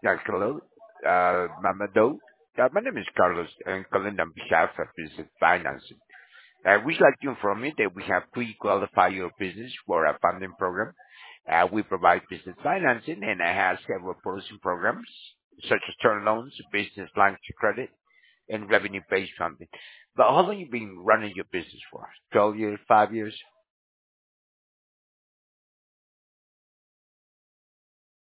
Yeah, hello, Mama Doe. My name is Carlos. I'm calling on behalf of Business Financing. We'd like to inform you that we have pre-qualified your business for a funding program. We provide business financing and I have several processing programs such as term loans, business lines of credit, and revenue-based funding. But how long you been running your business for? 12 years, 5 years?